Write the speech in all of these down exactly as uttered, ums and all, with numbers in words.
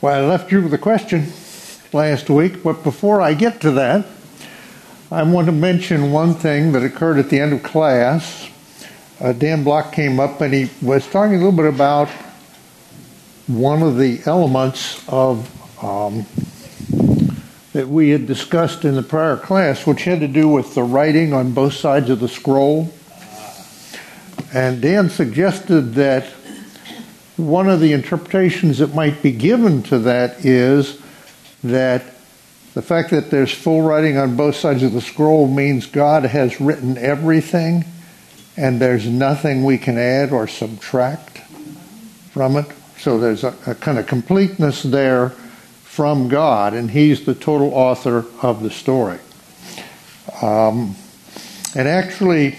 Well, I left you with a question last week, but before I get to that, I want to mention one thing that occurred at the end of class. Uh, Dan Block came up and he was talking a little bit about one of the elements of um, that we had discussed in the prior class, which had to do with the writing on both sides of the scroll. And Dan suggested that one of the interpretations that might be given to that is that the fact that there's full writing on both sides of the scroll means God has written everything and there's nothing we can add or subtract from it. So there's a, a kind of completeness there from God, and he's the total author of the story. Um, and actually,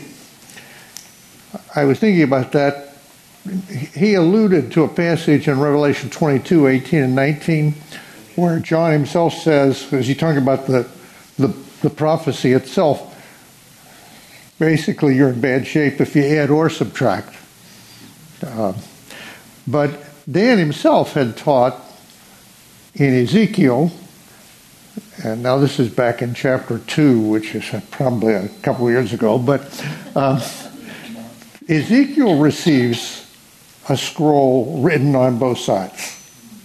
I was thinking about that. He alluded to a passage in Revelation twenty-two, eighteen and nineteen, where John himself says, as he's talking about the, the, the prophecy itself, basically you're in bad shape if you add or subtract. Uh, but Dan himself had taught in Ezekiel, and now this is back in chapter two, which is probably a couple of years ago, but um, Ezekiel receives a scroll written on both sides.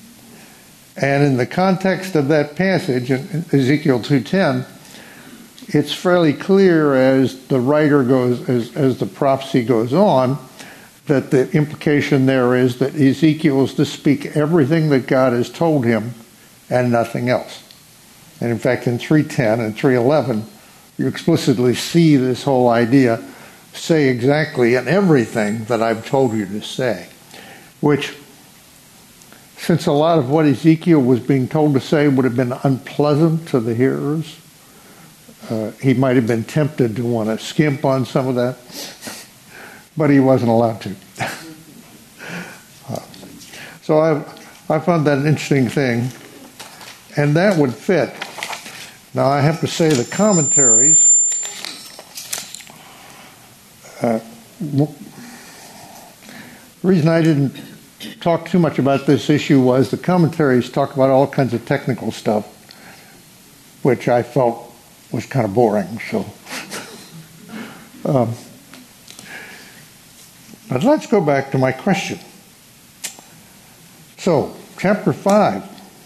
And in the context of that passage, in Ezekiel two ten, it's fairly clear as the writer goes, as, as the prophecy goes on, that the implication there is that Ezekiel is to speak everything that God has told him and nothing else. And in fact, in three ten and three eleven, you explicitly see this whole idea, say exactly and everything that I've told you to say. Which, since a lot of what Ezekiel was being told to say would have been unpleasant to the hearers, uh, he might have been tempted to want to skimp on some of that, but he wasn't allowed to. uh, so I, I found that an interesting thing, and that would fit. Now I have to say the commentaries, uh, the reason I didn't talk too much about this issue was the commentaries talk about all kinds of technical stuff, which I felt was kind of boring. So, um, but let's go back to my question. So, chapter five.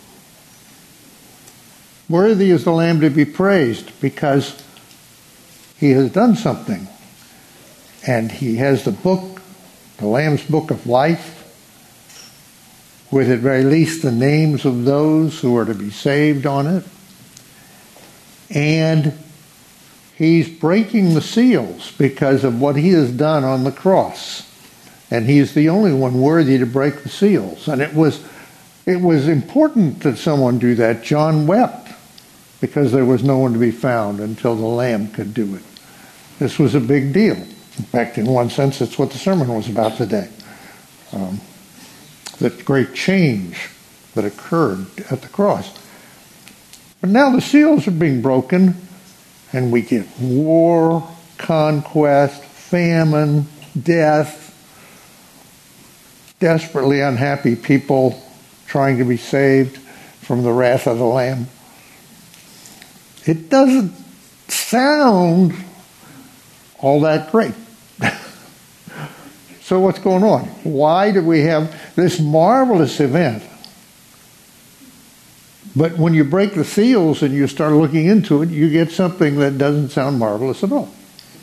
Worthy is the Lamb to be praised because he has done something. And he has the book, the Lamb's Book of Life, with at very least the names of those who are to be saved on it. And he's breaking the seals because of what he has done on the cross. And he's the only one worthy to break the seals. And it was it was important that someone do that. John wept because there was no one to be found until the Lamb could do it. This was a big deal. In fact, in one sense, it's what the sermon was about today. Um, the great change that occurred at the cross. But now the seals are being broken, and we get war, conquest, famine, death, desperately unhappy people trying to be saved from the wrath of the Lamb. It doesn't sound all that great. So what's going on? Why do we have this marvelous event? But when you break the seals and you start looking into it, you get something that doesn't sound marvelous at all.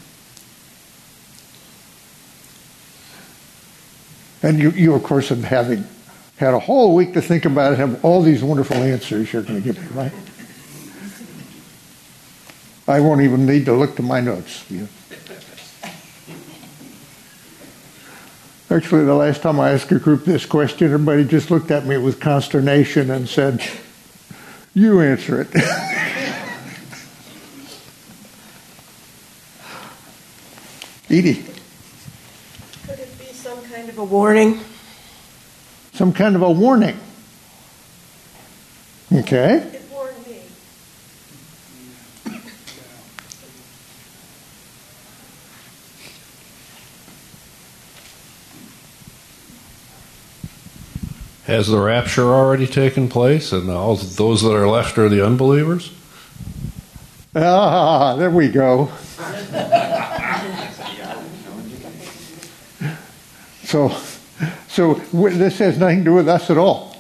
And you, you of course, have having had a whole week to think about it, have all these wonderful answers you're going to give me, right? I won't even need to look to my notes. Yeah. Actually, the last time I asked a group this question, everybody just looked at me with consternation and said, "You answer it." Edie. Could it be some kind of a warning? Some kind of a warning. Okay. It warned me. Has the rapture already taken place, and all those that are left are the unbelievers? Ah, there we go. So, so this has nothing to do with us at all.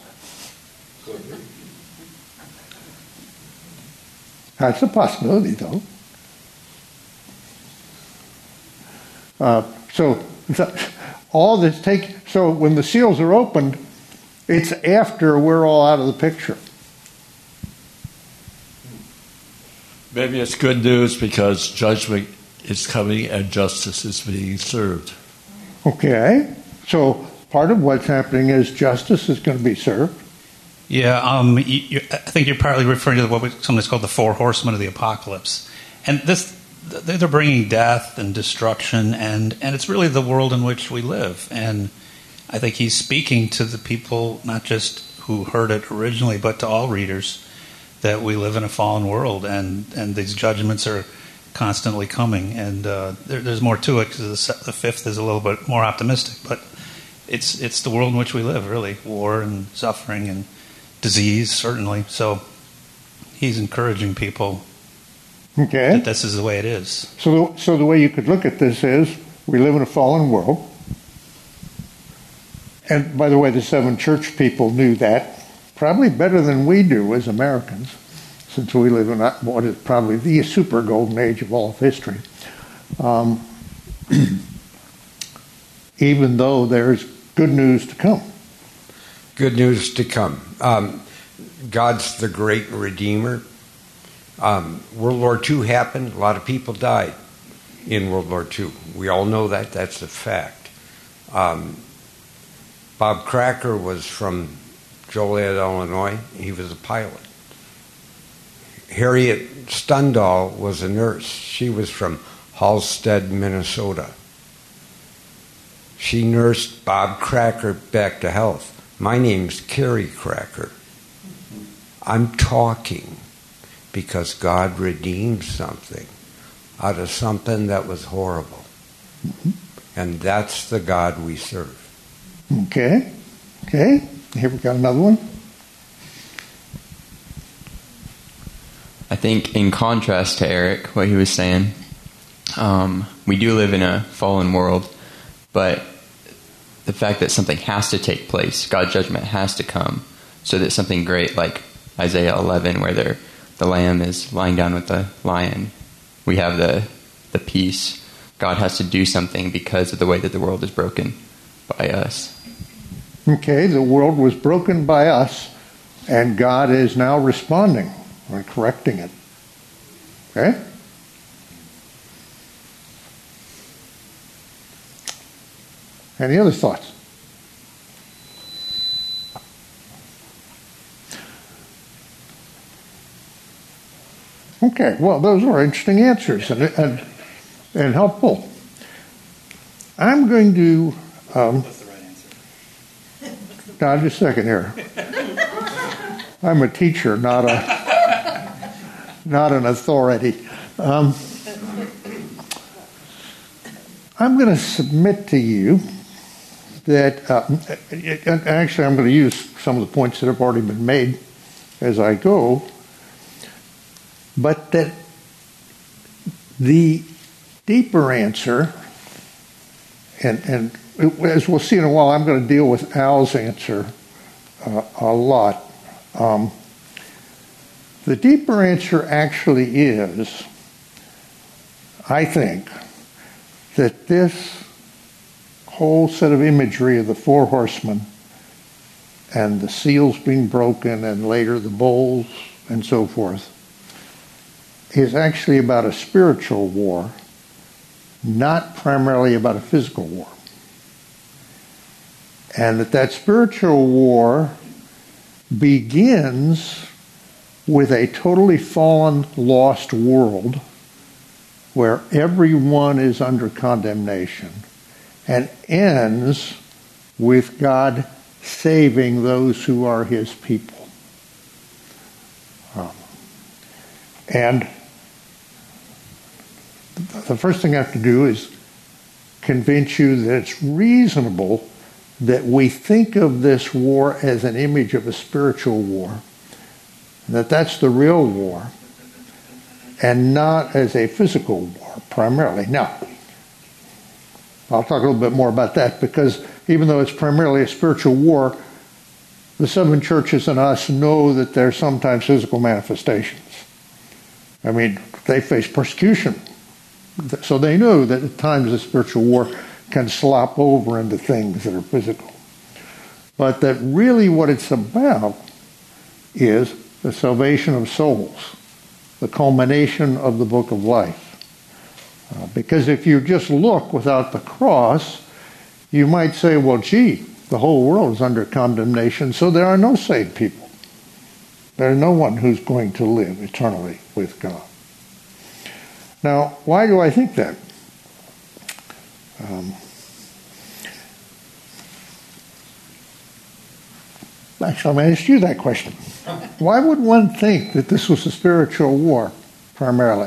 That's a possibility, though. Uh, so, all this take. So when the seals are opened, it's after we're all out of the picture. Maybe it's good news because judgment is coming and justice is being served. Okay. So part of what's happening is justice is going to be served. Yeah, um, you, you, I think you're partly referring to what we, something's called the four horsemen of the apocalypse. And this, they're bringing death and destruction, and, and it's really the world in which we live. And I think he's speaking to the people, not just who heard it originally, but to all readers, that we live in a fallen world, and, and these judgments are constantly coming. And uh, there, there's more to it, because the, the fifth is a little bit more optimistic. But it's it's the world in which we live, really. War and suffering and disease, certainly. So he's encouraging people okay. that this is the way it is. So the, so the way you could look at this is, we live in a fallen world. And by the way, the seven church people knew that probably better than we do as Americans, since we live in what is probably the super golden age of all of history. Um, even though there's good news to come. Good news to come. Um, God's the great Redeemer. Um, World War Two happened. A lot of people died in World War Two. We all know that. That's a fact. Um, Bob Cracker was from Joliet, Illinois. He was a pilot. Harriet Stundahl was a nurse. She was from Halstead, Minnesota. She nursed Bob Cracker back to health. My name's Carrie Cracker. I'm talking because God redeemed something out of something that was horrible. Mm-hmm. And that's the God we serve. Okay. Okay. Here we got another one. I think in contrast to Eric, what he was saying, um, we do live in a fallen world, but the fact that something has to take place, God's judgment has to come, so that something great like Isaiah eleven, where the lamb is lying down with the lion, we have the the peace. God has to do something because of the way that the world is broken by us. Okay, the world was broken by us, and God is now responding or correcting it. Okay? Any other thoughts? Okay, well, those are interesting answers and and, and helpful. I'm going to... Um, What's the right answer? now, just a second here. I'm a teacher, not a not an authority. Um, I'm going to submit to you that, uh, and actually I'm going to use some of the points that have already been made as I go, but that the deeper answer, and, and as we'll see in a while, I'm going to deal with Al's answer uh, a lot. Um, the deeper answer actually is, I think, that this whole set of imagery of the four horsemen and the seals being broken and later the bowls and so forth is actually about a spiritual war, not primarily about a physical war. And that that spiritual war begins with a totally fallen, lost world where everyone is under condemnation, and ends with God saving those who are his people. Um, and the first thing I have to do is convince you that it's reasonable that we think of this war as an image of a spiritual war, that that's the real war, and not as a physical war primarily. Now, I'll talk a little bit more about that, because even though it's primarily a spiritual war, the seven churches and us know that there's sometimes physical manifestations. I mean, they face persecution. So they knew that at times the spiritual war can slop over into things that are physical. But that really what it's about is the salvation of souls, the culmination of the book of life. Uh, because if you just look without the cross, you might say, well, gee, the whole world is under condemnation, so there are no saved people. There's no one who's going to live eternally with God. Now, why do I think that? Um, actually, I'm going to ask you that question. Why would one think that this was a spiritual war, primarily?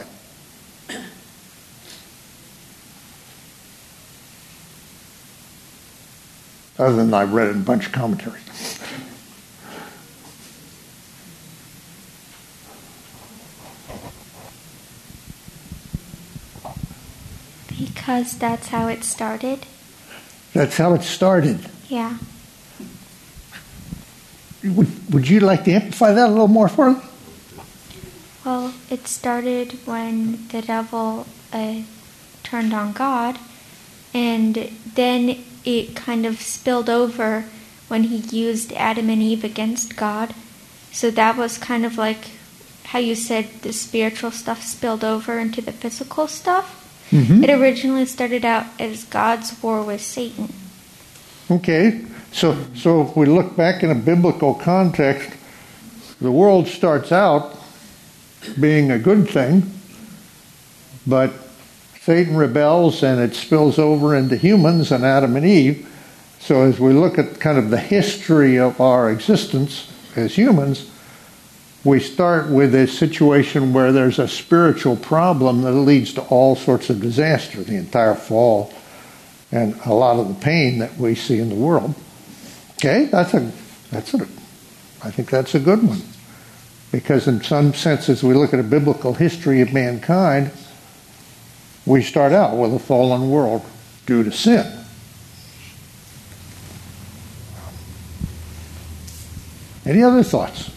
Other than I read it in a bunch of commentaries. Because that's how it started. That's how it started. Yeah. Would, would you like to amplify that a little more for me? Well, it started when the devil uh, turned on God, and then it kind of spilled over when he used Adam and Eve against God. So that was kind of like how you said the spiritual stuff spilled over into the physical stuff. Mm-hmm. It originally started out as God's war with Satan. Okay, so so if we look back in a biblical context, the world starts out being a good thing, but Satan rebels and it spills over into humans and Adam and Eve. So as we look at kind of the history of our existence as humans, we start with a situation where there's a spiritual problem that leads to all sorts of disaster, the entire fall, and a lot of the pain that we see in the world. Okay, that's a, that's a, I think that's a good one. Because in some senses, we look at a biblical history of mankind, we start out with a fallen world due to sin. Any other thoughts?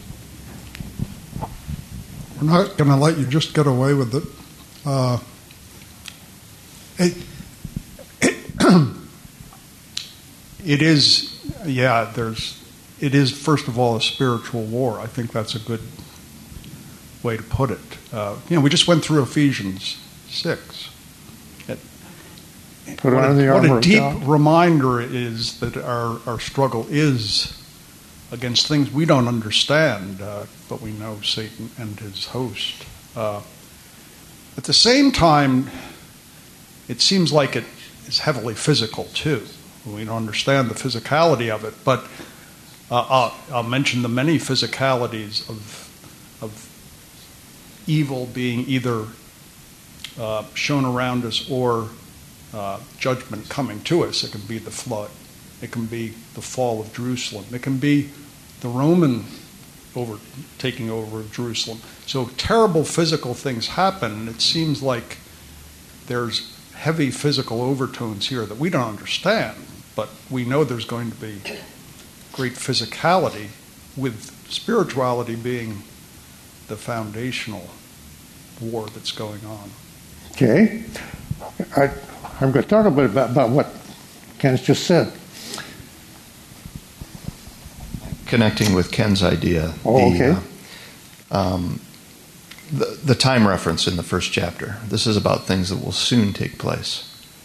We're not going to let you just get away with it. Uh, it, it, it is, yeah, there's, it is, first of all, a spiritual war. I think that's a good way to put it. Uh, you know, we just went through Ephesians six. It, Put what on a, the armor what a deep of God. reminder is that our, our struggle is against things we don't understand, uh, but we know Satan and his host. Uh, at the same time, it seems like it is heavily physical, too. We don't understand the physicality of it, but uh, I'll, I'll mention the many physicalities of, of evil being either uh, shown around us or uh, judgment coming to us. It can be the flood. It can be the fall of Jerusalem. It can be the Roman over taking over of Jerusalem. So terrible physical things happen, and it seems like there's heavy physical overtones here that we don't understand, but we know there's going to be great physicality, with spirituality being the foundational war that's going on. Okay. I, I'm going to talk a bit about, about what Ken's just said. Connecting with Ken's idea. Oh, the, okay. Uh, um, the, the time reference in the first chapter. This is about things that will soon take place.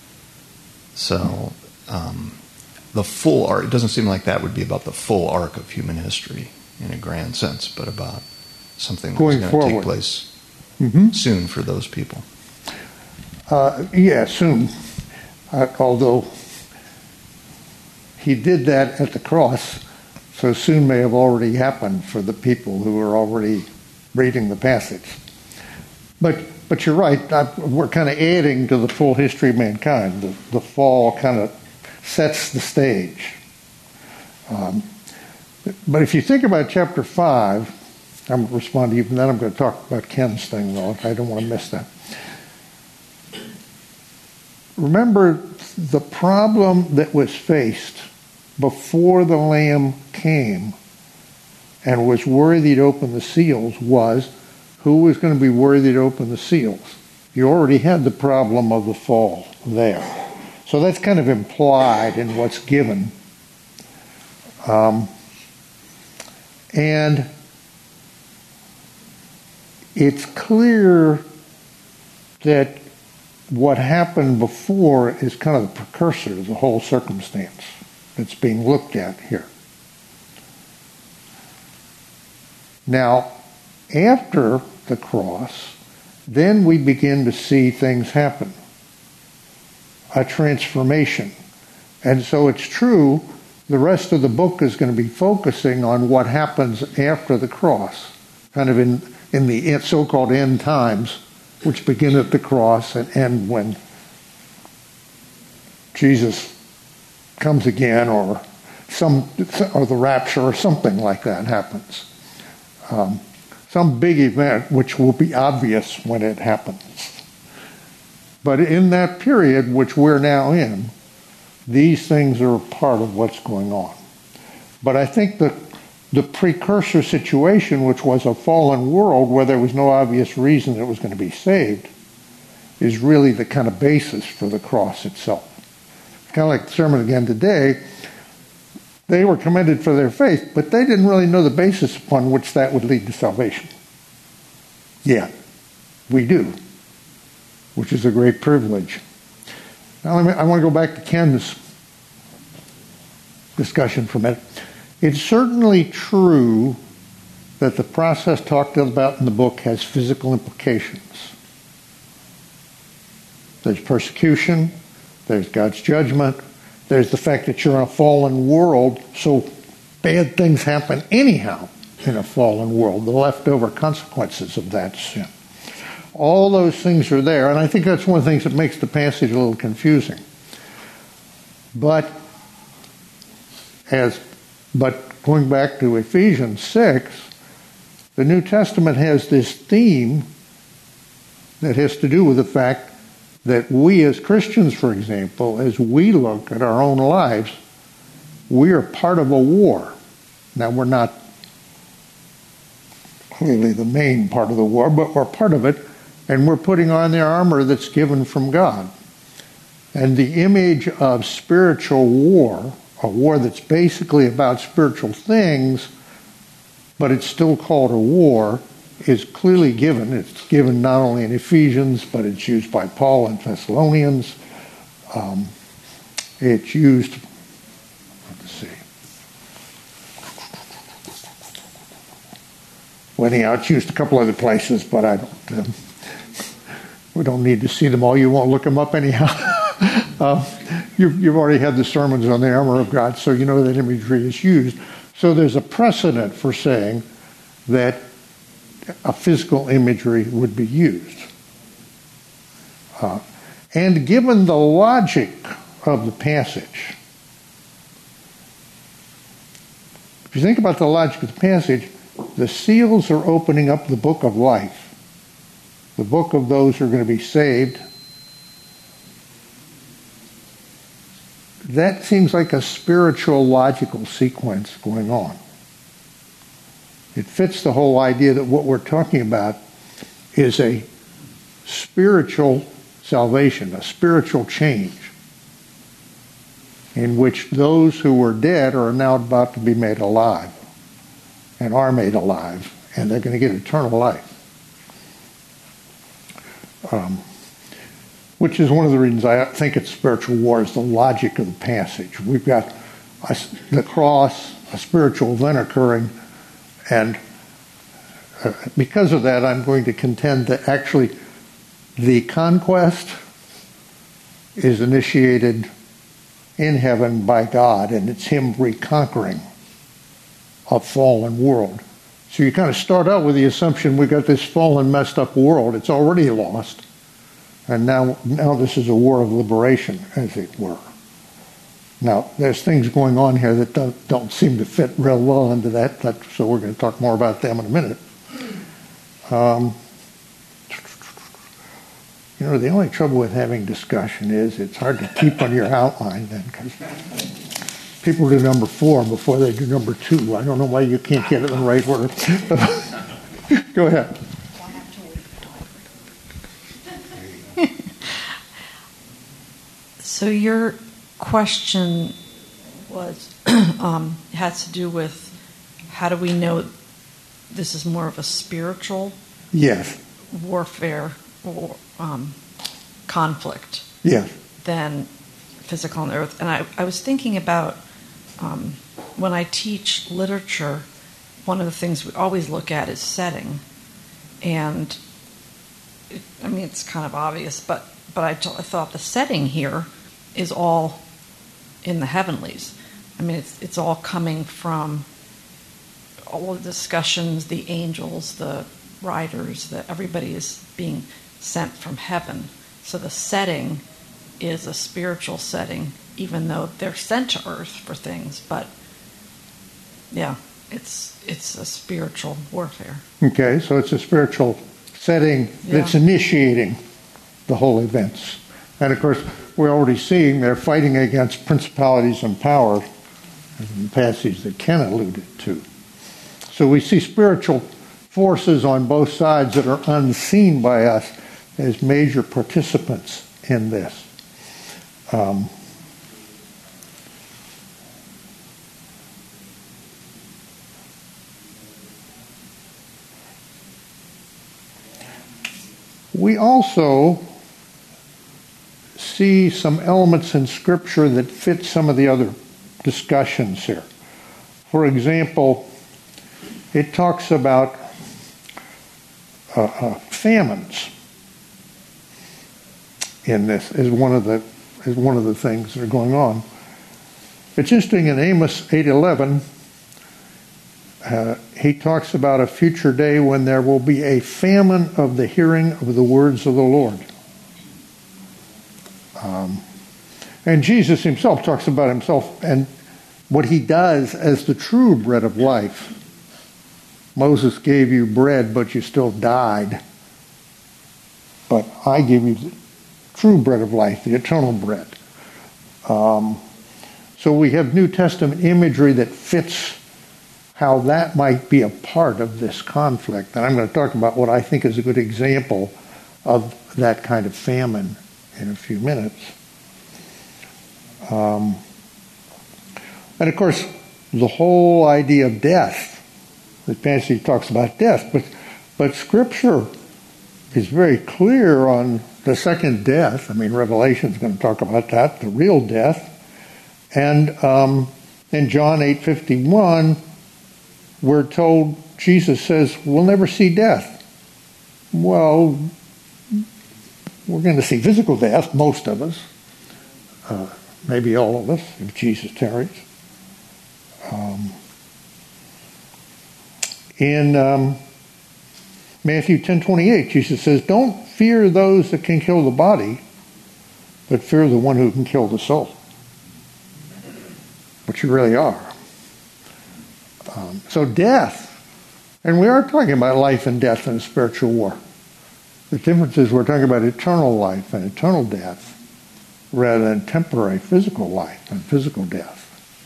So um, the full arc, it doesn't seem like that would be about the full arc of human history in a grand sense, but about something that's going to take place mm-hmm. soon for those people. Uh, yeah, soon. Uh, although he did that at the cross, so soon may have already happened for the people who are already reading the passage. But but you're right, I, we're kind of adding to the full history of mankind. The, the fall kind of sets the stage. Um, but if you think about chapter five, I'm going to respond to you, and then I'm going to talk about Ken's thing, though. I don't want to miss that. Remember, the problem that was faced before the Lamb came and was worthy to open the seals was who was going to be worthy to open the seals. You already had the problem of the fall there. So that's kind of implied in what's given. Um, and it's clear that what happened before is kind of the precursor to the whole circumstance that's being looked at here. Now, after the cross, then we begin to see things happen. A transformation. And so it's true, the rest of the book is going to be focusing on what happens after the cross, kind of in, in the so-called end times, which begin at the cross and end when Jesus comes again, or some, or the rapture, or something like that happens. Um, some big event which will be obvious when it happens. But in that period which we're now in, these things are a part of what's going on. But I think the the precursor situation, which was a fallen world where there was no obvious reason it was going to be saved, is really the kind of basis for the cross itself. Kind of like the sermon again today, they were commended for their faith, but they didn't really know the basis upon which that would lead to salvation. Yeah, we do, which is a great privilege. Now let me, I want to go back to Ken's discussion for a minute. It's certainly true that the process talked about in the book has physical implications. There's persecution, there's God's judgment, there's the fact that you're in a fallen world, so bad things happen anyhow in a fallen world, the leftover consequences of that sin. All those things are there, and I think that's one of the things that makes the passage a little confusing. But as but going back to Ephesians six, the New Testament has this theme that has to do with the fact that we as Christians, for example, as we look at our own lives, we are part of a war. Now, we're not clearly the main part of the war, but we're part of it, and we're putting on the armor that's given from God. And the image of spiritual war, a war that's basically about spiritual things, but it's still called a war, is clearly given. It's given not only in Ephesians, but it's used by Paul in Thessalonians. Um, it's used, let's see. Well, anyhow, it's used a couple other places, but I don't, um, we don't need to see them all. You won't look them up anyhow. uh, you've, you've already had the sermons on the armor of God, so you know that imagery is used. So there's a precedent for saying that a physical imagery would be used. Uh, and given the logic of the passage, if you think about the logic of the passage, the seals are opening up the book of life, the book of those who are going to be saved. That seems like a spiritual, logical sequence going on. It fits the whole idea that what we're talking about is a spiritual salvation, a spiritual change, in which those who were dead are now about to be made alive, and are made alive, and they're going to get eternal life. Um, which is one of the reasons I think it's spiritual war, is the logic of the passage. We've got a, the cross, a spiritual event occurring, and uh, because of that, I'm going to contend that actually the conquest is initiated in heaven by God, and it's Him reconquering a fallen world. So you kind of start out with the assumption we've got this fallen, messed up world. It's already lost. And now, now this is a war of liberation, as it were. Now, there's things going on here that don't, don't seem to fit real well into that, that, so we're going to talk more about them in a minute. Um, you know, the only trouble with having discussion is it's hard to keep on your outline then, because people do number four before they do number two. I don't know why you can't get it in the right order. Go ahead. So your question was um, has to do with how do we know this is more of a spiritual yes warfare or um, conflict yes. than physical on the earth. And I, I was thinking about um, when I teach literature, one of the things we always look at is setting. And it, I mean, it's kind of obvious, but, but I, t- I thought the setting here is all in the heavenlies. I mean, it's it's all coming from all the discussions, the angels, the writers, that everybody is being sent from heaven. So the setting is a spiritual setting, even though they're sent to earth for things. But yeah, it's it's a spiritual warfare. Okay, so it's a spiritual setting that's yeah. initiating the whole events. And of course, we're already seeing they're fighting against principalities and powers in the passage that Ken alluded to. So we see spiritual forces on both sides that are unseen by us as major participants in this. Um, we also see some elements in Scripture that fit some of the other discussions here. For example, it talks about uh, uh, famines in this as one of the as one of the things that are going on. It's interesting in Amos eight eleven, uh, he talks about a future day when there will be a famine of the hearing of the words of the Lord. Um, and Jesus himself talks about himself and what he does as the true bread of life. Moses gave you bread, but you still died. But I give you the true bread of life, the eternal bread. Um, so we have New Testament imagery that fits how that might be a part of this conflict. And I'm going to talk about what I think is a good example of that kind of famine in a few minutes. Um, and of course, the whole idea of death. The passage talks about death, but but Scripture is very clear on the second death. I mean, Revelation is going to talk about that, the real death. And um, in John eight fifty-one, we're told, Jesus says, we'll never see death. Well, we're going to see physical death, most of us. Uh, maybe all of us, if Jesus tarries. Um, in um, Matthew ten twenty-eight, Jesus says, don't fear those that can kill the body, but fear the one who can kill the soul. Which you really are. Um, so death, and we are talking about life and death in a spiritual war. The difference is we're talking about eternal life and eternal death rather than temporary physical life and physical death.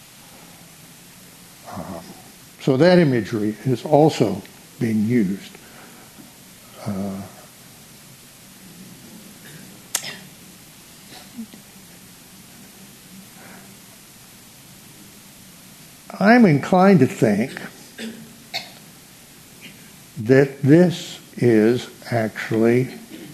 Um, so that imagery is also being used. Uh, I'm inclined to think that this is actually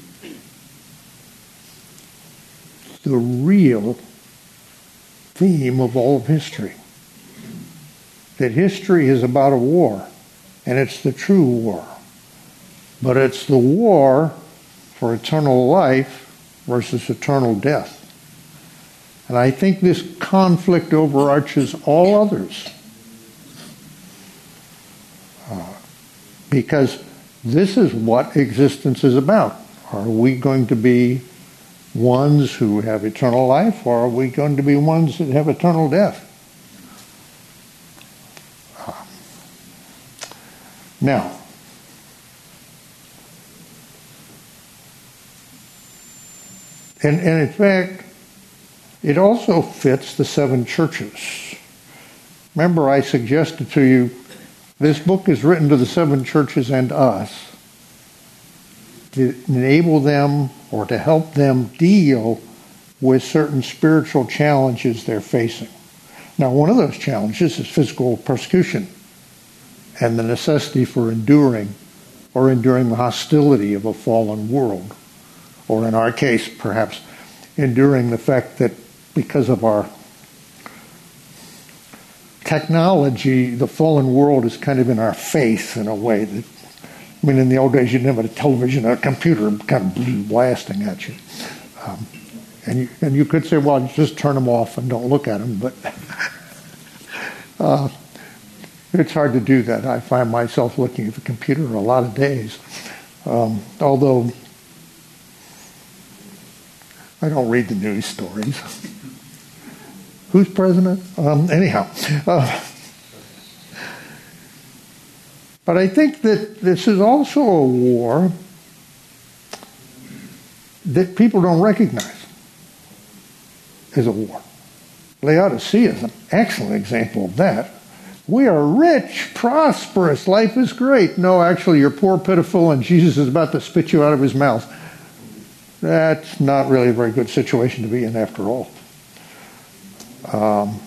the real theme of all of history. That history is about a war, and it's the true war. But it's the war for eternal life versus eternal death. And I think this conflict overarches all others. Uh, because this is what existence is about. Are we going to be ones who have eternal life, or are we going to be ones that have eternal death? Now, and, and in fact, it also fits the seven churches. Remember, I suggested to you, this book is written to the seven churches and us to enable them or to help them deal with certain spiritual challenges they're facing. Now, one of those challenges is physical persecution and the necessity for enduring or enduring the hostility of a fallen world. Or in our case, perhaps enduring the fact that because of our technology, the fallen world is kind of in our face in a way that, I mean, in the old days, you didn't have a television or a computer kind of blasting at you. Um, and you. And you could say, well, just turn them off and don't look at them, but uh, it's hard to do that. I find myself looking at the computer a lot of days. Um, although I don't read the news stories. Who's president? Um, anyhow. Uh, but I think that this is also a war that people don't recognize as a war. Laodicea is an excellent example of that. We are rich, prosperous, life is great. No, actually, you're poor, pitiful, and Jesus is about to spit you out of his mouth. That's not really a very good situation to be in after all. Um,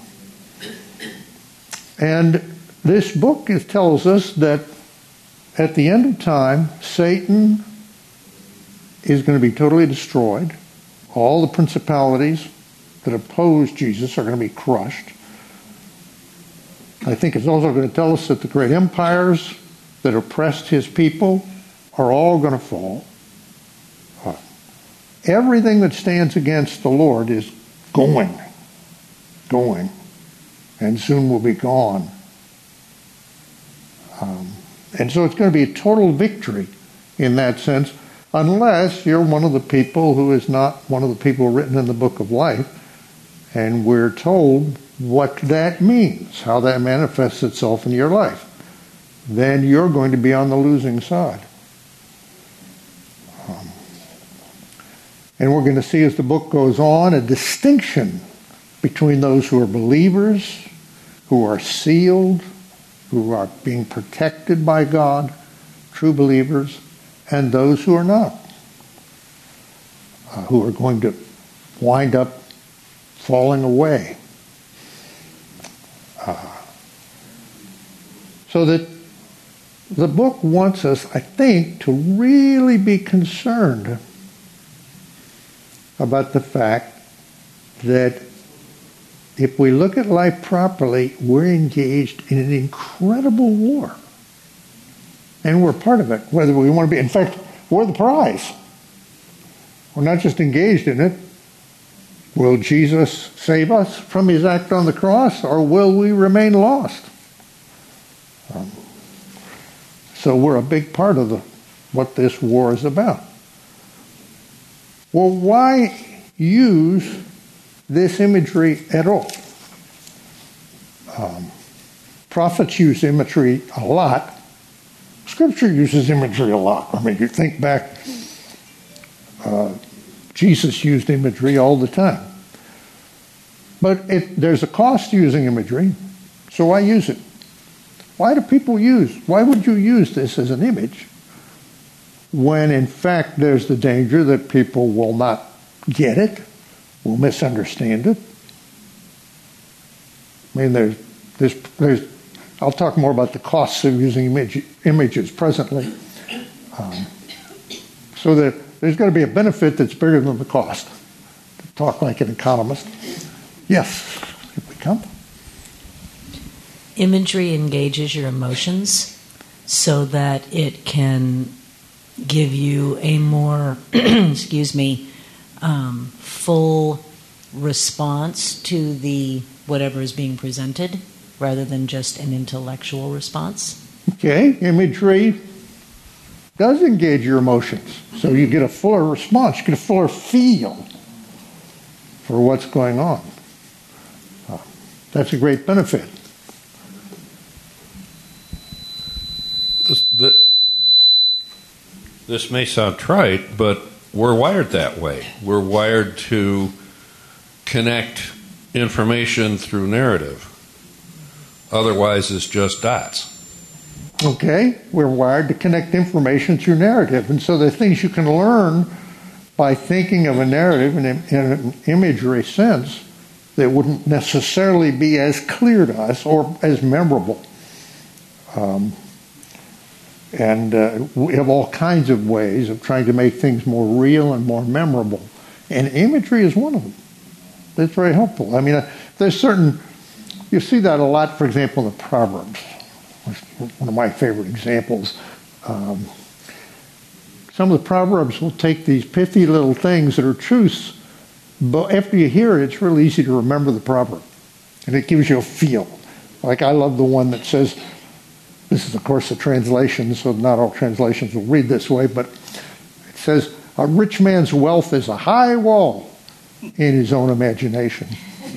and this book is, tells us that at the end of time, Satan is going to be totally destroyed. All the principalities that oppose Jesus are going to be crushed. I think it's also going to tell us that the great empires that oppressed his people are all going to fall. Uh, everything that stands against the Lord is going. going, and soon will be gone. Um, and so it's going to be a total victory in that sense, unless you're one of the people who is not one of the people written in the book of life, and we're told what that means, how that manifests itself in your life. Then you're going to be on the losing side. Um, and we're going to see as the book goes on a distinction between those who are believers, who are sealed, who are being protected by God, true believers, and those who are not, uh, who are going to wind up falling away. Uh, so that the book wants us, I think, to really be concerned about the fact that if we look at life properly, we're engaged in an incredible war. And we're part of it, whether we want to be. In fact, we're the prize. We're not just engaged in it. Will Jesus save us from his act on the cross, or will we remain lost? Um, so we're a big part of the, what this war is about. Well, why use this imagery at all? Um, prophets use imagery a lot. Scripture uses imagery a lot. I mean, you think back, uh, Jesus used imagery all the time. But it, there's a cost to using imagery, so I use it. Why do people use, why would you use this as an image when in fact there's the danger that people will not get it, will misunderstand it? I mean, there's, there's, there's I'll talk more about the costs of using image, images presently. Um, so that there's going to be a benefit that's bigger than the cost. To talk like an economist. Yes, here we come. Imagery engages your emotions so that it can give you a more, excuse me, um, full response to the whatever is being presented, rather than just an intellectual response. Okay, imagery does engage your emotions, so you get a fuller response, you get a fuller feel. for what's going on. Uh, that's a great benefit. This, this, this may sound trite, but we're wired that way. We're wired to connect information through narrative. Otherwise, it's just dots. Okay, we're wired to connect information through narrative. And so the things you can learn by thinking of a narrative in, in an imagery sense that wouldn't necessarily be as clear to us or as memorable. Um, and uh, we have all kinds of ways of trying to make things more real and more memorable. And imagery is one of them. That's very helpful. I mean, uh, there's certain, you see that a lot, for example, in the Proverbs. One of my favorite examples. Um, some of the Proverbs will take these pithy little things that are truths, but after you hear it, it's really easy to remember the proverb. And it gives you a feel. Like I love the one that says, this is of course a translation, so not all translations will read this way, but it says, a rich man's wealth is a high wall in his own imagination.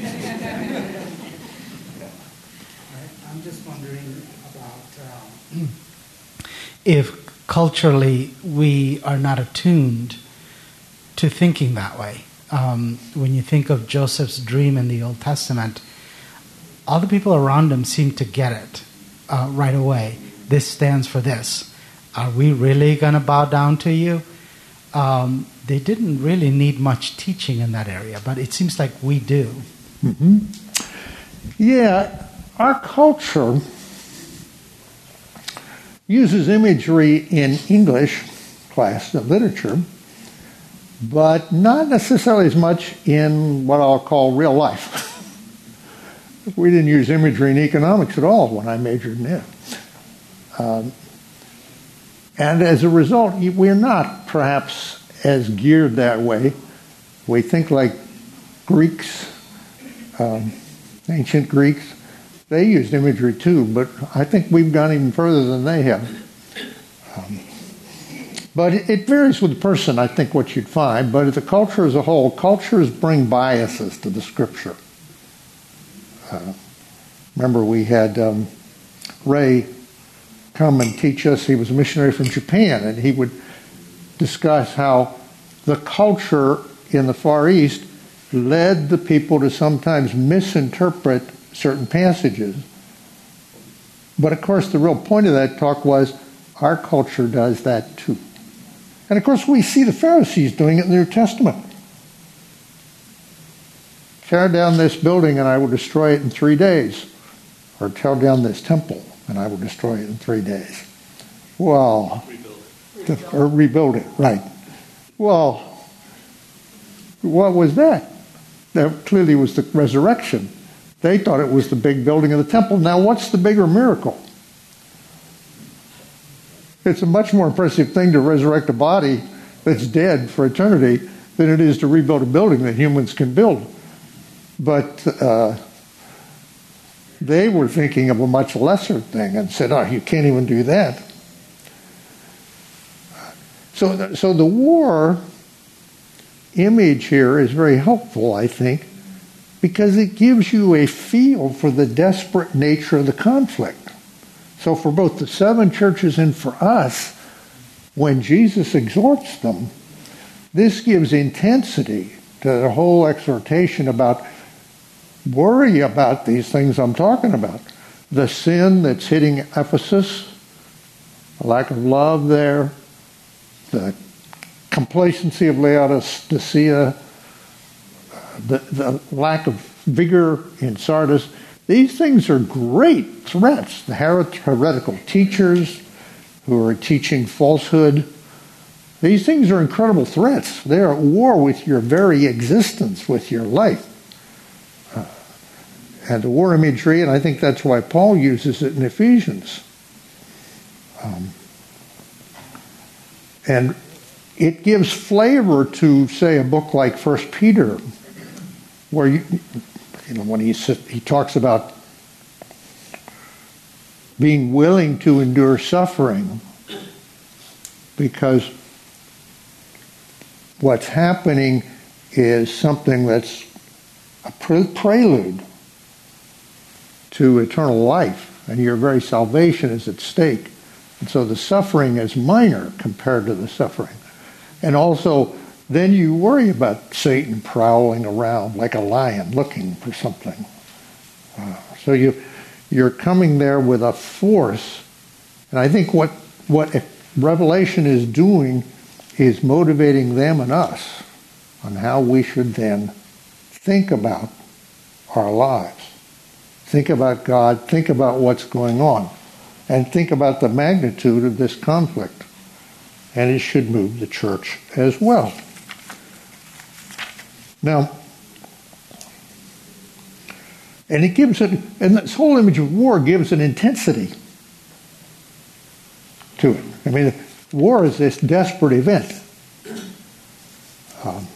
I'm just wondering about um, if culturally we are not attuned to thinking that way. Um, when you think of Joseph's dream in the Old Testament, all the people around him seem to get it uh, right away. This stands for this. Are we really going to bow down to you? Um, they didn't really need much teaching in that area, but it seems like we do. Mm-hmm. Yeah, our culture uses imagery in English class and literature, but not necessarily as much in what I'll call real life. We didn't use imagery in economics at all when I majored in it. Um, and as a result, we're not perhaps as geared that way. We think like Greeks, um, ancient Greeks. They used imagery too, but I think we've gone even further than they have. Um, but it, it varies with the person, I think, what you'd find. But the culture as a whole, cultures bring biases to the scripture. Uh, remember, we had um, Ray come and teach us. He was a missionary from Japan, and he would discuss how the culture in the Far East led the people to sometimes misinterpret certain passages. But of course, the real point of that talk was our culture does that too. And of course, we see the Pharisees doing it in the New Testament. Tear down this building and I will destroy it in three days. Or tear down this temple and I will destroy it in three days. Well, rebuild it. Or rebuild it, right. Well, what was that? That clearly was the resurrection. They thought it was the big building of the temple. Now, what's the bigger miracle? It's a much more impressive thing to resurrect a body that's dead for eternity than it is to rebuild a building that humans can build. But uh, they were thinking of a much lesser thing and said, oh, you can't even do that. So, so the war image here is very helpful, I think, because it gives you a feel for the desperate nature of the conflict. So for both the seven churches and for us, when Jesus exhorts them, this gives intensity to the whole exhortation about worry about these things I'm talking about. The sin that's hitting Ephesus, a lack of love there, the complacency of Laodicea, the, the lack of vigor in Sardis. These things are great threats. The heretical teachers who are teaching falsehood. These things are incredible threats. They're at war with your very existence, with your life. Uh, and the war imagery, and I think that's why Paul uses it in Ephesians. Um, and it gives flavor to, say, a book like First Peter, where you, you know, when he he talks about being willing to endure suffering, because what's happening is something that's a pre- prelude to eternal life, and your very salvation is at stake. And so the suffering is minor compared to the suffering. And also, then you worry about Satan prowling around like a lion looking for something. Uh, so you, you're coming there with a force. And I think what, what Revelation is doing is motivating them and us on how we should then think about our lives. Think about God, think about what's going on, and think about the magnitude of this conflict. And it should move the church as well. Now, and it gives it, and this whole image of war gives an intensity to it. I mean, war is this desperate event. Um,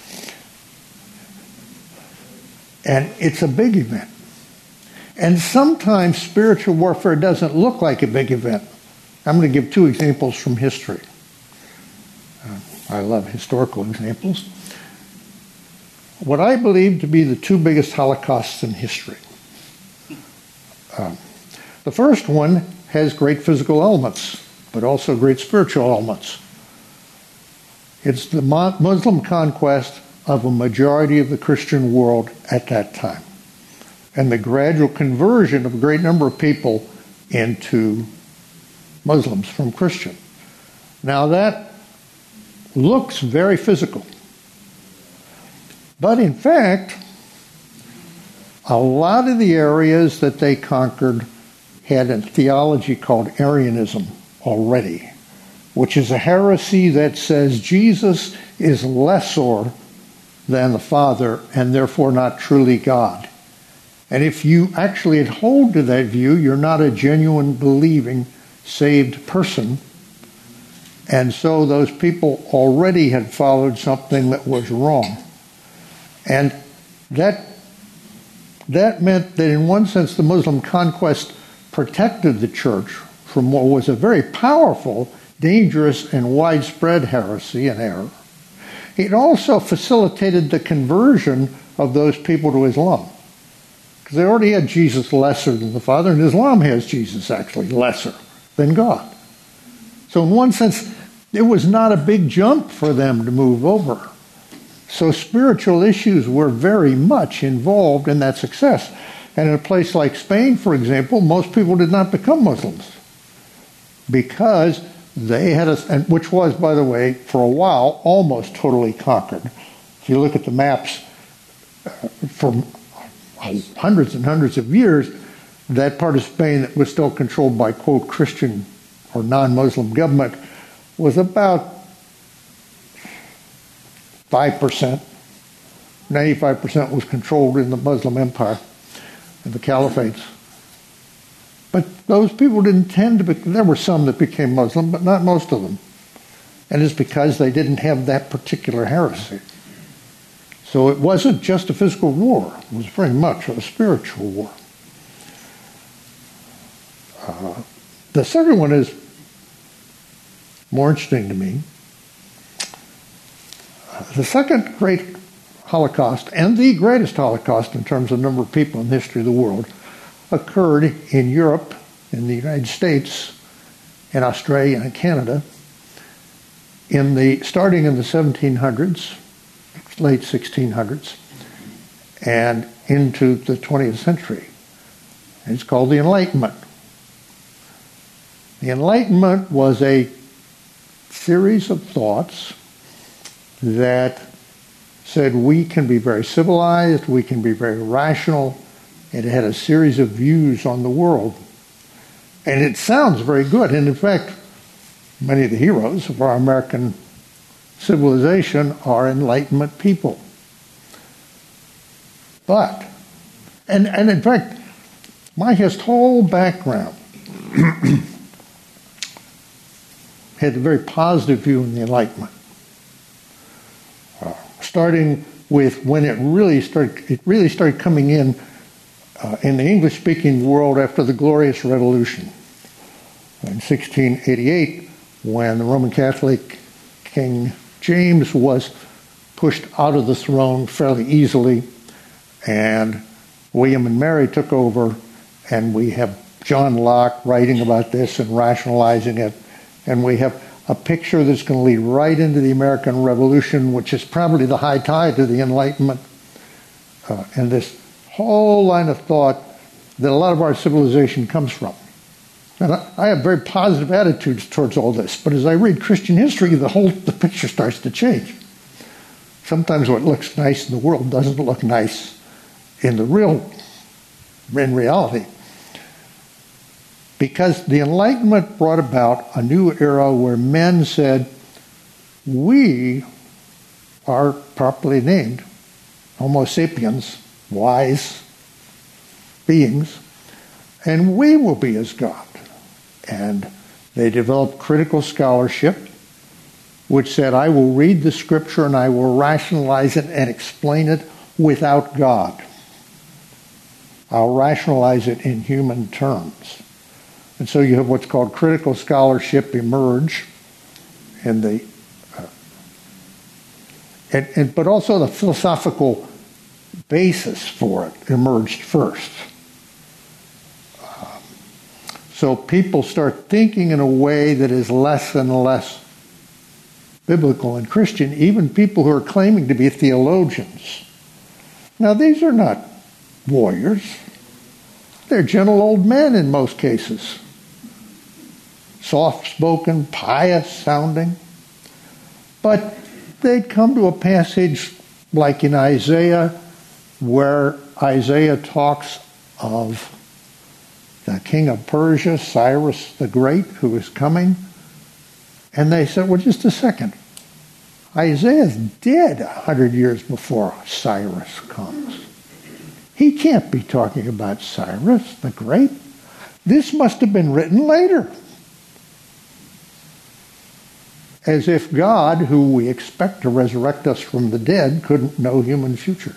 and it's a big event. And sometimes spiritual warfare doesn't look like a big event. I'm going to give two examples from history. Uh, I love historical examples. What I believe to be the two biggest Holocausts in history. Um, the first one has great physical elements, but also great spiritual elements. It's the Muslim conquest of a majority of the Christian world at that time, and the gradual conversion of a great number of people into Muslims from Christian. Now that looks very physical. But in fact, a lot of the areas that they conquered had a theology called Arianism already, which is a heresy that says Jesus is lesser than the Father and therefore not truly God. And if you actually hold to that view, you're not a genuine, believing, saved person. And so those people already had followed something that was wrong. And that, that meant that in one sense the Muslim conquest protected the church from what was a very powerful, dangerous, and widespread heresy and error. It also facilitated the conversion of those people to Islam. Because they already had Jesus lesser than the Father, and Islam has Jesus actually lesser than God. So in one sense, it was not a big jump for them to move over. So spiritual issues were very much involved in that success. And in a place like Spain, for example, most people did not become Muslims because they had a, and which was, by the way, for a while, almost totally conquered. If you look at the maps uh, from hundreds and hundreds of years, that part of Spain that was still controlled by, quote, Christian or non-Muslim government was about five percent. ninety-five percent was controlled in the Muslim Empire and the caliphates. But those people didn't tend to be, there were some that became Muslim, but not most of them. And it's because they didn't have that particular heresy. So it wasn't just a physical war. It was very much a spiritual war. Uh, the second one is more interesting to me. Uh, the second great Holocaust, and the greatest Holocaust in terms of number of people in the history of the world, occurred in Europe, in the United States, in Australia and Canada, in the starting in the seventeen hundreds, late sixteen hundreds, and into the twentieth century. It's called the Enlightenment. The Enlightenment was a series of thoughts that said we can be very civilized, we can be very rational. It had a series of views on the world. And it sounds very good. And in fact, many of the heroes of our American civilization are Enlightenment people. But, and, and in fact, my whole background had a very positive view in the Enlightenment. Uh, starting with when it really started, it really started coming in uh, in the English-speaking world after the Glorious Revolution in sixteen eighty-eight, when the Roman Catholic King James was pushed out of the throne fairly easily, And William and Mary took over, and we have John Locke writing about this and rationalizing it. And we have a picture that's going to lead right into the American Revolution, which is probably the high tide to the Enlightenment. Uh, and this whole line of thought that a lot of our civilization comes from. And I, I have very positive attitudes towards all this, but as I read Christian history, the whole the picture starts to change. Sometimes what looks nice in the world doesn't look nice in the real, in reality. Because the Enlightenment brought about a new era where men said, we are properly named Homo sapiens, wise beings, and we will be as God. And they developed critical scholarship, which said, I will read the scripture and I will rationalize it and explain it without God. I'll rationalize it in human terms. And so you have what's called critical scholarship emerge, and the uh, and, and but also the philosophical basis for it emerged first. Um, so people start thinking in a way that is less and less biblical and Christian, even people who are claiming to be theologians. Now, these are not warriors. They're gentle old men in most cases. Soft-spoken, pious-sounding. But they'd come to a passage like in Isaiah, where Isaiah talks of the king of Persia, Cyrus the Great, who is coming. And they said, well, just a second. Isaiah's dead a hundred years before Cyrus comes. He can't be talking about Cyrus the Great. This must have been written later. As if God, who we expect to resurrect us from the dead, couldn't know human future.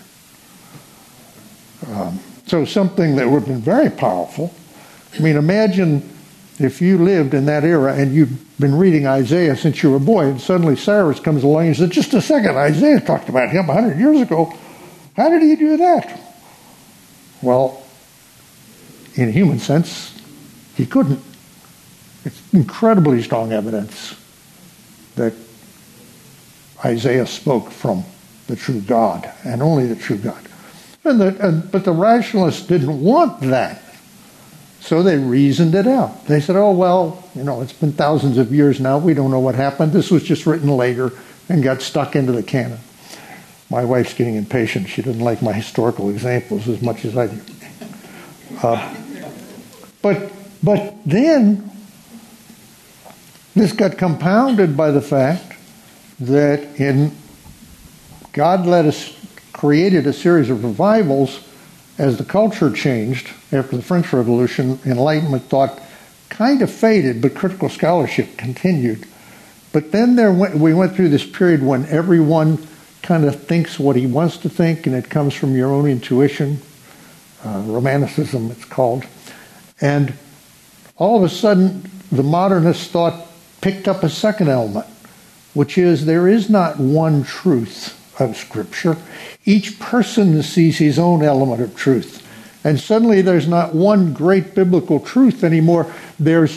Um, so something that would have been very powerful. I mean, imagine if you lived in that era and you've been reading Isaiah since you were a boy, and suddenly Cyrus comes along and says, just a second, Isaiah talked about him a hundred years ago. How did he do that? Well, in a human sense, he couldn't. It's incredibly strong evidence that Isaiah spoke from the true God, and only the true God. And the, and, but the rationalists didn't want that. So they reasoned it out. They said, oh, well, you know, it's been thousands of years now. We don't know what happened. This was just written later and got stuck into the canon. My wife's getting impatient. She doesn't like my historical examples as much as I do. Uh, but, but then this got compounded by the fact that in God let us created a series of revivals as the culture changed after the French Revolution. Enlightenment thought kind of faded, but critical scholarship continued. But then there went, we went through this period when everyone kind of thinks what he wants to think, and it comes from your own intuition. Uh, Romanticism, it's called. And all of a sudden, the modernist thought picked up a second element, which is there is not one truth of Scripture. Each person sees his own element of truth. And suddenly there's not one great biblical truth anymore. There's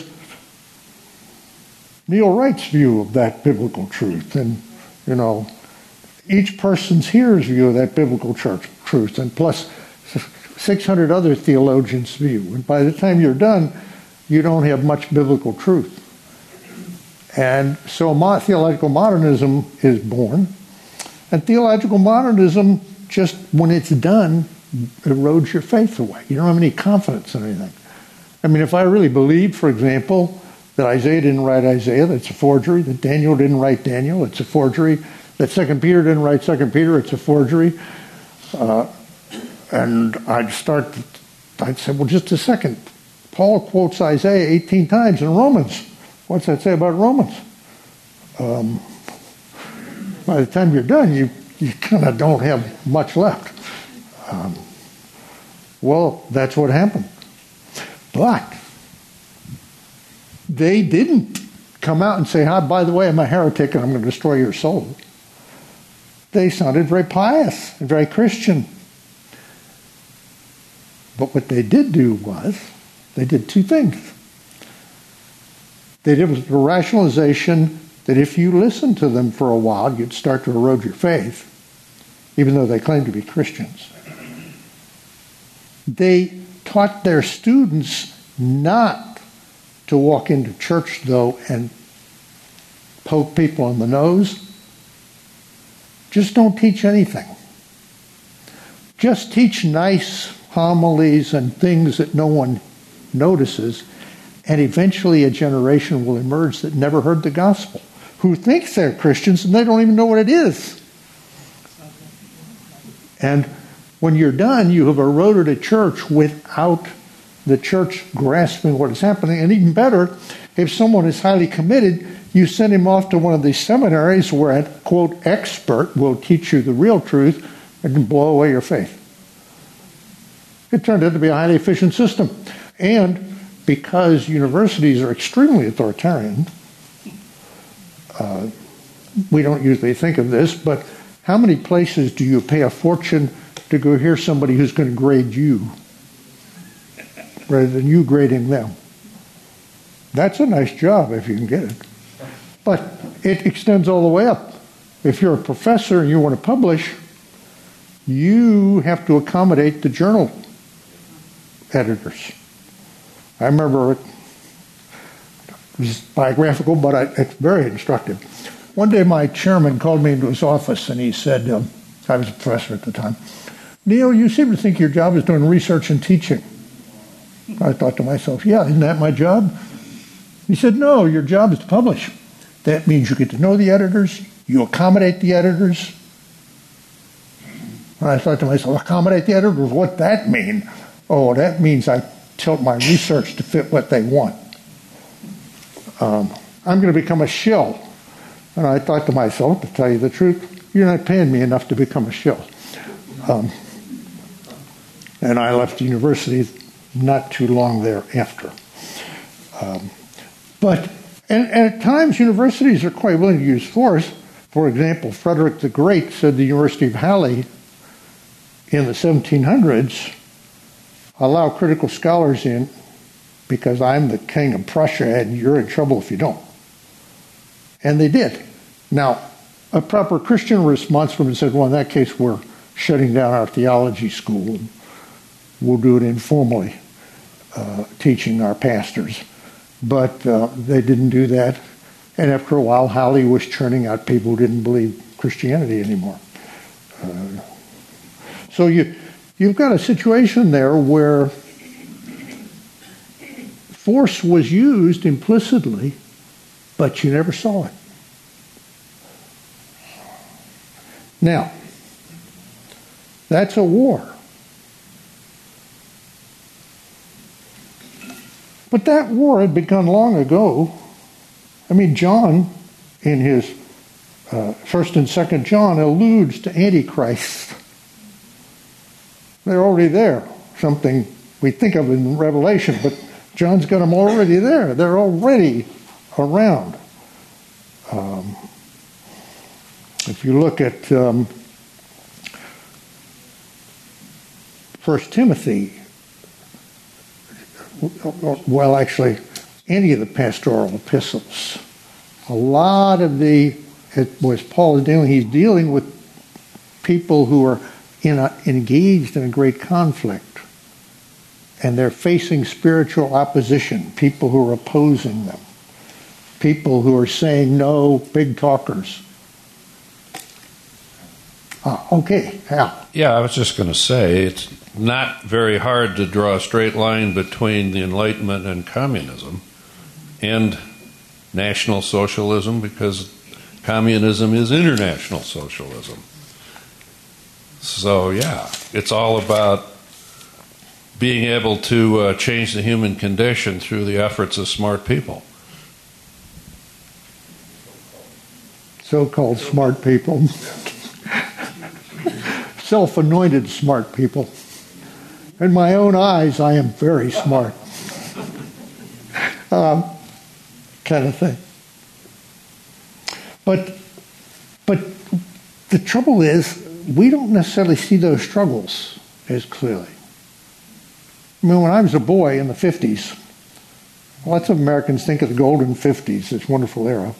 Neil Wright's view of that biblical truth. And, you know, each person's hearer's view of that biblical church truth. And plus six hundred other theologians' view. And by the time you're done, you don't have much biblical truth. And so mo- theological modernism is born. And theological modernism, just when it's done, erodes your faith away. You don't have any confidence in anything. I mean, if I really believed, for example, that Isaiah didn't write Isaiah, that's a forgery, that Daniel didn't write Daniel, it's a forgery, that Second Peter didn't write Second Peter, it's a forgery, uh, and I'd start, I'd say, well, just a second. Paul quotes Isaiah eighteen times in Romans. What's that say about Romans? Um, by the time you're done, you, you kind of don't have much left. Um, well, that's what happened. But they didn't come out and say, oh, by the way, I'm a heretic and I'm going to destroy your soul. They sounded very pious and very Christian. But what they did do was, they did two things. They did was the rationalization that if you listened to them for a while, you'd start to erode your faith, even though they claimed to be Christians. They taught their students not to walk into church, though, and poke people on the nose. Just don't teach anything. Just teach nice homilies and things that no one notices, and eventually a generation will emerge that never heard the gospel, who thinks they're Christians and they don't even know what it is. And when you're done, you have eroded a church without the church grasping what is happening. And even better, if someone is highly committed, you send him off to one of these seminaries where a, quote, expert will teach you the real truth and can blow away your faith. It turned out to be a highly efficient system. And because universities are extremely authoritarian, uh, we don't usually think of this, but how many places do you pay a fortune to go hear somebody who's going to grade you rather than you grading them? That's a nice job if you can get it. But it extends all the way up. If you're a professor and you want to publish, you have to accommodate the journal editors. I remember it was biographical, but I, it's very instructive. One day my chairman called me into his office and he said, um, I was a professor at the time, Neil, you seem to think your job is doing research and teaching. I thought to myself, yeah, isn't that my job? He said, no, your job is to publish. That means you get to know the editors, you accommodate the editors. And I thought to myself, accommodate the editors, what's that mean? Oh, that means I tilt my research to fit what they want. Um, I'm going to become a shill. And I thought to myself, to tell you the truth, you're not paying me enough to become a shill. Um, and I left the university not too long thereafter. Um, but and, and at times, universities are quite willing to use force. For example, Frederick the Great said the University of Halle in the seventeen hundreds, allow critical scholars in because I'm the king of Prussia and you're in trouble if you don't. And they did. Now, a proper Christian response from them said, well, in that case, we're shutting down our theology school. We'll do it informally, uh, teaching our pastors. But uh, they didn't do that. And after a while, Halle was churning out people who didn't believe Christianity anymore. Uh, so you, you've got a situation there where force was used implicitly, but you never saw it. Now, that's a war. But that war had begun long ago. I mean, John, in his uh, first and second John, alludes to Antichrist. They're already there. Something we think of in Revelation, but John's got them already there. They're already around. Um, if you look at um, First Timothy, well, actually, any of the pastoral epistles, a lot of the, it was Paul is dealing, he's dealing with people who are in a, engaged in a great conflict, and they're facing spiritual opposition, people who are opposing them, people who are saying no, big talkers. Ah, okay, Hal. Yeah, I was just going to say, it's not very hard to draw a straight line between the Enlightenment and communism and National Socialism, because communism is international socialism. So, yeah, it's all about being able to uh, change the human condition through the efforts of smart people. So-called smart people. Self-anointed smart people. In my own eyes, I am very smart. Um, kind of thing. But, but the trouble is, we don't necessarily see those struggles as clearly. I mean, when I was a boy in the fifties, lots of Americans think of the golden fifties, this wonderful era.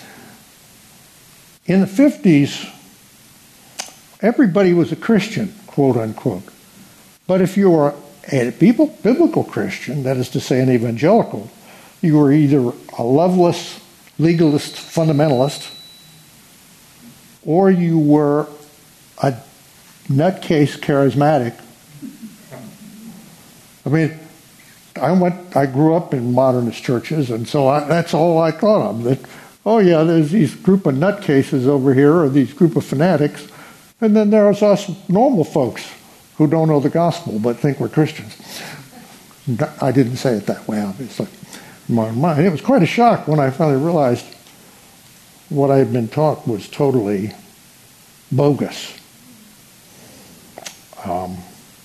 In the fifties, everybody was a Christian, quote unquote. But if you were a biblical Christian, that is to say an evangelical, you were either a loveless, legalist, fundamentalist, or you were a nutcase charismatic. I mean, I went. I grew up in modernist churches, and so I, that's all I thought of. That, oh yeah, there's these group of nutcases over here, or these group of fanatics, and then there's us normal folks who don't know the gospel but think we're Christians. I didn't say it that way, obviously. In my mind, it was quite a shock when I finally realized what I had been taught was totally bogus. Um,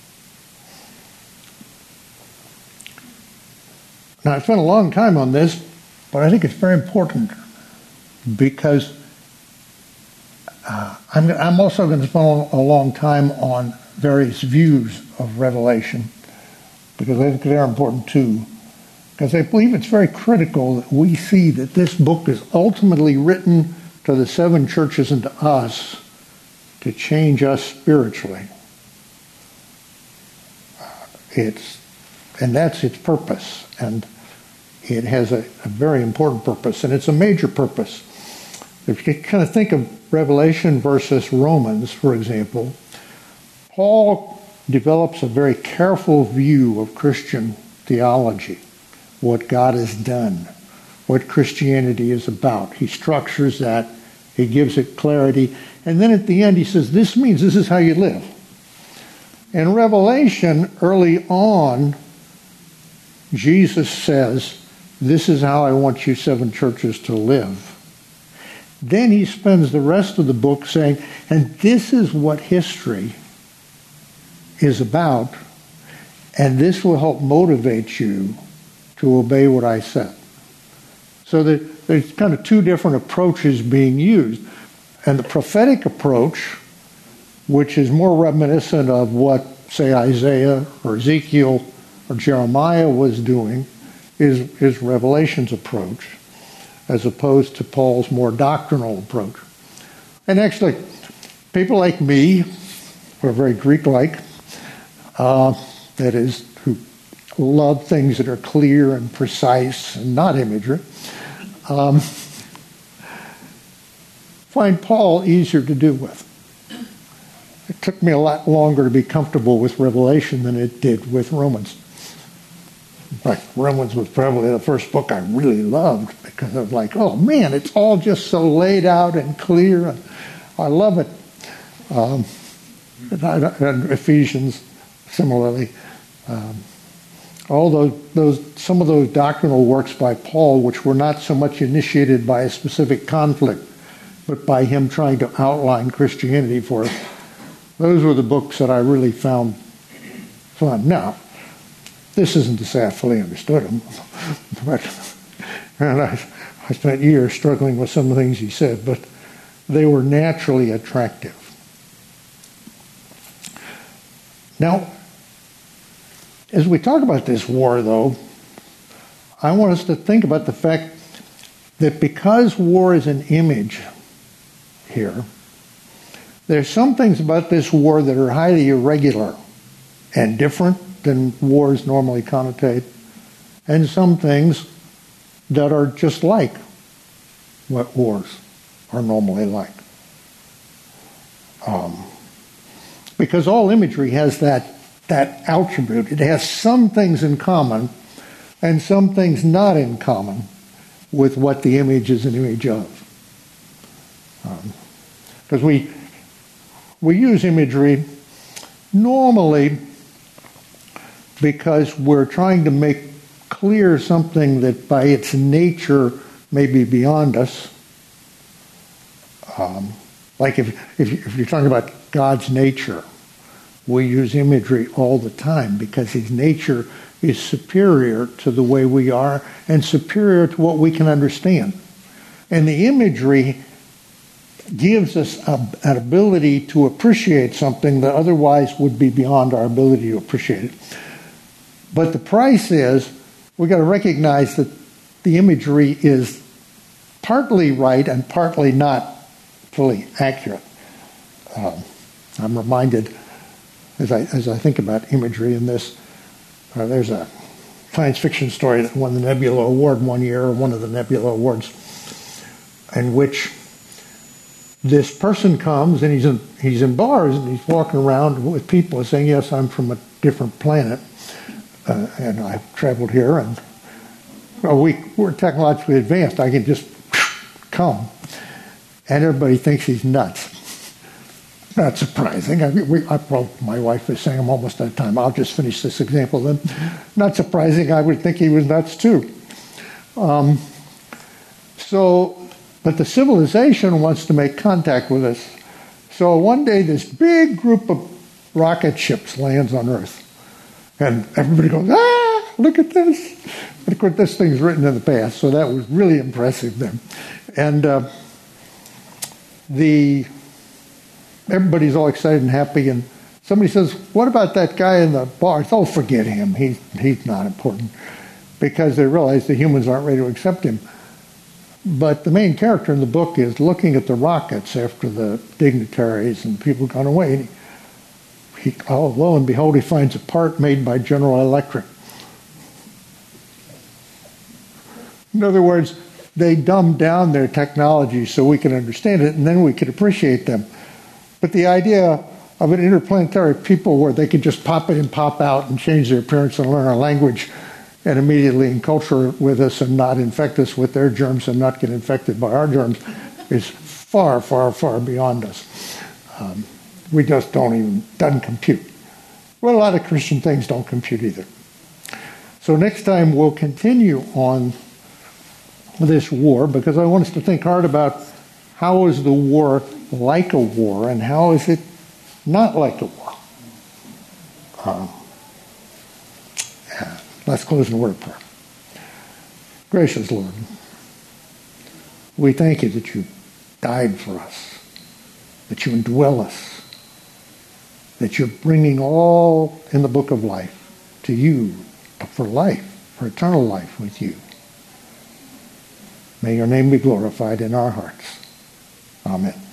now, I spent a long time on this, but I think it's very important because uh, I'm, I'm also going to spend a long time on various views of Revelation, because I think they're important too. Because I believe it's very critical that we see that this book is ultimately written to the seven churches and to us to change us spiritually. Uh, it's, and that's its purpose. And it has a, a very important purpose, and it's a major purpose. If you kind of think of Revelation versus Romans, for example, Paul develops a very careful view of Christian theology, what God has done, what Christianity is about. He structures that, he gives it clarity, and then at the end he says, this means this is how you live. In Revelation, early on, Jesus says, this is how I want you seven churches to live. Then he spends the rest of the book saying, and this is what history is about, and this will help motivate you to obey what I said. So that there's kind of two different approaches being used. And the prophetic approach, which is more reminiscent of what, say, Isaiah or Ezekiel or Jeremiah was doing, is, is Revelation's approach, as opposed to Paul's more doctrinal approach. And actually, people like me, who are very Greek-like, uh, that is, who love things that are clear and precise and not imagery, um, find Paul easier to do with. It took me a lot longer to be comfortable with Revelation than it did with Romans. In fact, Romans was probably the first book I really loved because I was like, oh man, it's all just so laid out and clear. And I love it. Um, and, I, and Ephesians, similarly. Um, all those, those, some of those doctrinal works by Paul, which were not so much initiated by a specific conflict, but by him trying to outline Christianity for us, those were the books that I really found fun. Now, this isn't to say I fully understood them, but and I, I spent years struggling with some of the things he said, but they were naturally attractive. Now, as we talk about this war, though, I want us to think about the fact that because war is an image here, there's some things about this war that are highly irregular and different than wars normally connotate, and some things that are just like what wars are normally like. Um, because all imagery has that that attribute. It has some things in common and some things not in common with what the image is an image of. Because um, we we use imagery normally because we're trying to make clear something that by its nature may be beyond us. Um, like if, if, if you're talking about God's nature, we use imagery all the time because his nature is superior to the way we are and superior to what we can understand. And the imagery gives us a, an ability to appreciate something that otherwise would be beyond our ability to appreciate it. But the price is we've got to recognize that the imagery is partly right and partly not fully accurate. Um, I'm reminded, as I as I think about imagery in this, uh, there's a science fiction story that won the Nebula Award one year, or one of the Nebula Awards, in which this person comes and he's in he's in bars and he's walking around with people saying, "Yes, I'm from a different planet, uh, and I've traveled here, and well, we we're technologically advanced. I can just come," and everybody thinks he's nuts. Not surprising. I mean, we, I, well, my wife is saying I'm almost out of time. I'll just finish this example then. Not surprising. I would think he was nuts too. Um, so, but the civilization wants to make contact with us. So one day this big group of rocket ships lands on Earth. And everybody goes, ah, look at this. But of course, this thing's written in the past, so that was really impressive then. And uh, the... everybody's all excited and happy, and somebody says, what about that guy in the bar? Oh, forget him. He, he's not important. Because they realize the humans aren't ready to accept him. But the main character in the book is looking at the rockets after the dignitaries and people gone away. And he, he, oh, lo and behold, he finds a part made by General Electric. In other words, they dumbed down their technology so we can understand it, and then we could appreciate them. But the idea of an interplanetary people where they could just pop in and pop out and change their appearance and learn our language and immediately enculture with us and not infect us with their germs and not get infected by our germs is far, far, far beyond us. Um, we just don't even, doesn't compute. Well, a lot of Christian things don't compute either. So next time we'll continue on this war, because I want us to think hard about how is the war like a war and how is it not like a war. Um, yeah. Let's close in a word of prayer. Gracious Lord, we thank you that you died for us, that you indwell us, that you're bringing all in the book of life to you for life, for eternal life with you. May your name be glorified in our hearts. Amen.